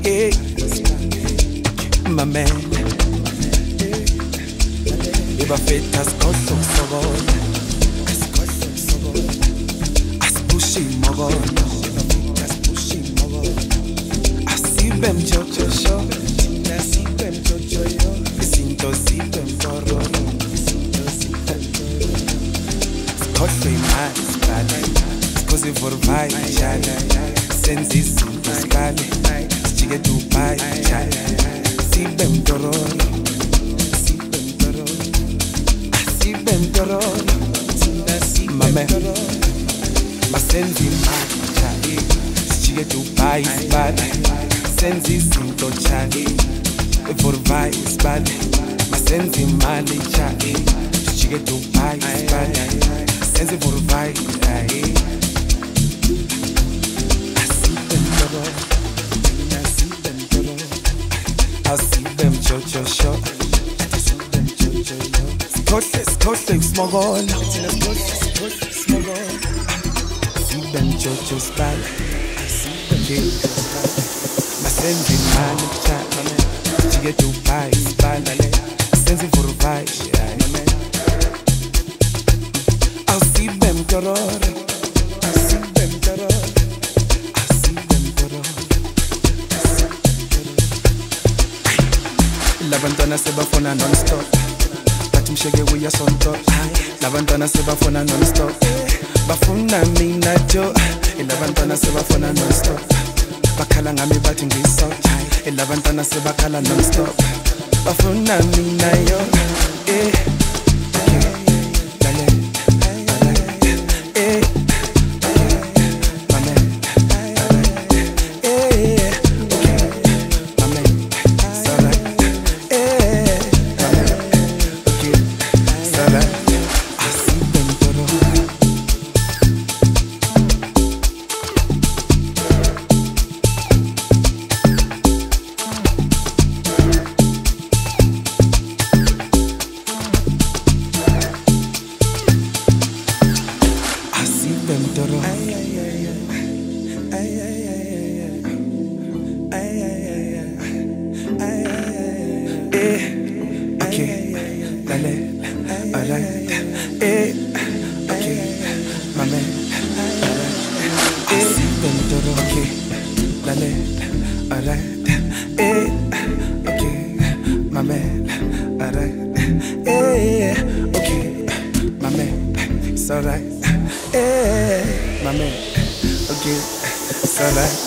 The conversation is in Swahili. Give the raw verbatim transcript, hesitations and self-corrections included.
eh, my man. Iba feta skotso sogon, aspushi mogon, aspushi mogon, asibem jojo sho, asibem jojo yo, isinto sibem toro, isinto sibem toro. Skotso imali skali, skozi vorvai jali, senzi isinto skali, sijike Dubai jali, sibem toro. Mame, masenzi mali, sijike Dubai isbali, senzi izinto chali, vorvai isbali, masenzi mali chali, sijike Dubai isbali, senzi vorvai chali. Asibem toro, asibem toro, asibem jojo sho. Skotle, skotle, smogol. Smogol. Sibem jojo spal. Sibem spal. Masenzi mali chat. Sijike Dubai spal. Senzi vorvai. I'll sibem doror. Sibem doror. Sibem doror. La bantana se bafona non-stop. Mshege uya sonto, labantwana sebafona non-stop. Bafuna mina jo, labantwana sebafona non-stop. Bakhala ngami bathi ngiso, labantwana sebakhala non-stop. Bafuna mina yo, eh. It's alright.